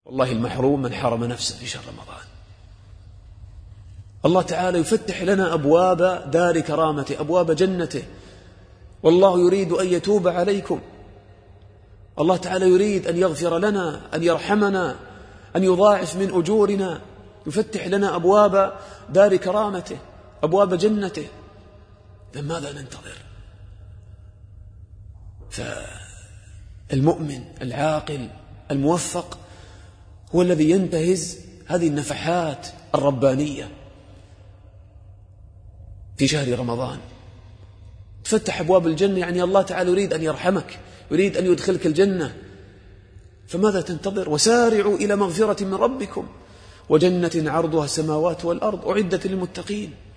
والله المحروم من حرم نفسه في شهر رمضان. الله تعالى يفتح لنا أبواب دار كرامته، أبواب جنته، والله يريد أن يتوب عليكم. الله تعالى يريد أن يغفر لنا، أن يرحمنا، أن يضاعف من أجورنا، يفتح لنا أبواب دار كرامته، أبواب جنته. فماذا ننتظر؟ فالمؤمن العاقل الموفق هو الذي ينتهز هذه النفحات الربانية في شهر رمضان. تفتح أبواب الجنة، يعني الله تعالى يريد أن يرحمك، يريد أن يدخلك الجنة. فماذا تنتظر؟ وسارعوا إلى مغفرة من ربكم وجنة عرضها السماوات والأرض أعدت للمتقين.